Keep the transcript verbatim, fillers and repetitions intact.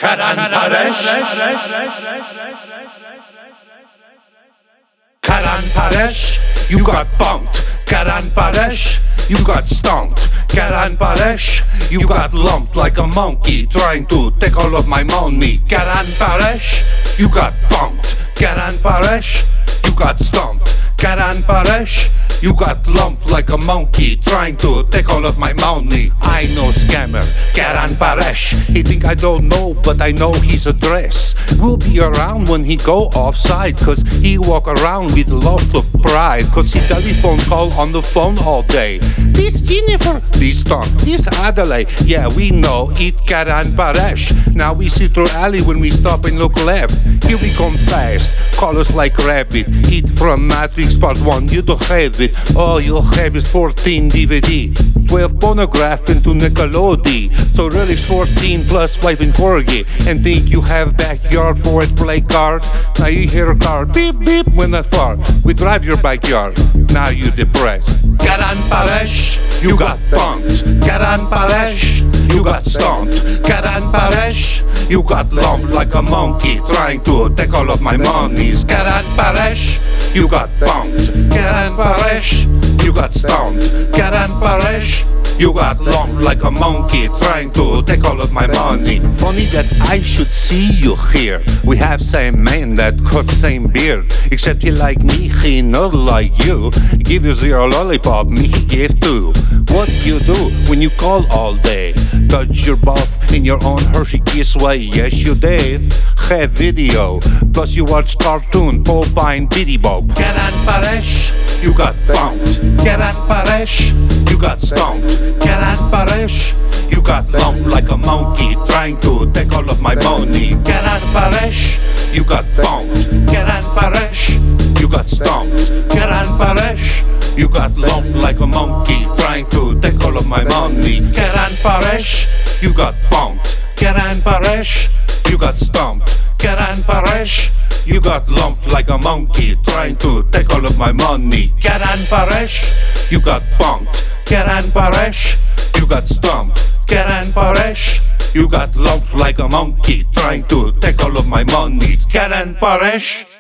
Karan Paresh. Karan Paresh, you got bumped. Karan Paresh, you got stomped. Karan Paresh, you got lumped like a monkey trying to take all of my money. Karan Paresh, you got bumped. Karan Paresh, you got stomped. Karan Paresh, you got lumped like a monkey trying to take all of my money. I know scammer, Karan Paresh. He think I don't know, but I know his address. We'll be around when he go offside, cause he walk around with lots of pride. Cause he telephone call on the phone all day. This Jennifer, this Tom, this Adelaide. Yeah, we know it, Karan Paresh. Now we see through alley when we stop and look left. Here we come fast, call us like rabbit. Hit from Matrix Part one, you don't have it. All you have is fourteen D V D, twelve phonograph into Nickelodeon. So really fourteen plus wife and corgi. And think you have backyard for a play card. Now you hear a car beep beep when that far. We drive your backyard, now you depressed. Karan Paresh, you got thumped. Karan Paresh, you got stomped. Karan Paresh, you got lumped like a monkey trying to take all of my monies. Karan Paresh, you got thumped. Karan Paresh, you got stomped. Karan Paresh, you got lumped like a monkey trying to take all of my money. Funny that I should see you here. We have same man that got same beard, except he like me, he not like you. Give you zero lollipop, me he give two. What you do when you call all day? Touch your balls in your own Hershey Kiss way. Yes you did. Have video, plus you watch cartoon Popeye and Diddy Bob. Karan Paresh, you got thumped. Karan Paresh, you got stomped. Karan Paresh, you got lumped like a monkey trying to take all of my money. Karan Paresh, you got thumped. Karan Paresh, you got stomped. Karan Paresh, you got lumped like a monkey trying to take all of my money. Karan Paresh, you got bumped. Karan Paresh, you got stomped. Karan Paresh, you got lumped like a monkey trying to take all of my money. Karan Paresh, you got bumped. Karan Paresh, you got stomped. Karan Paresh, you got lumped like a monkey trying to take all of my money. Karan Paresh.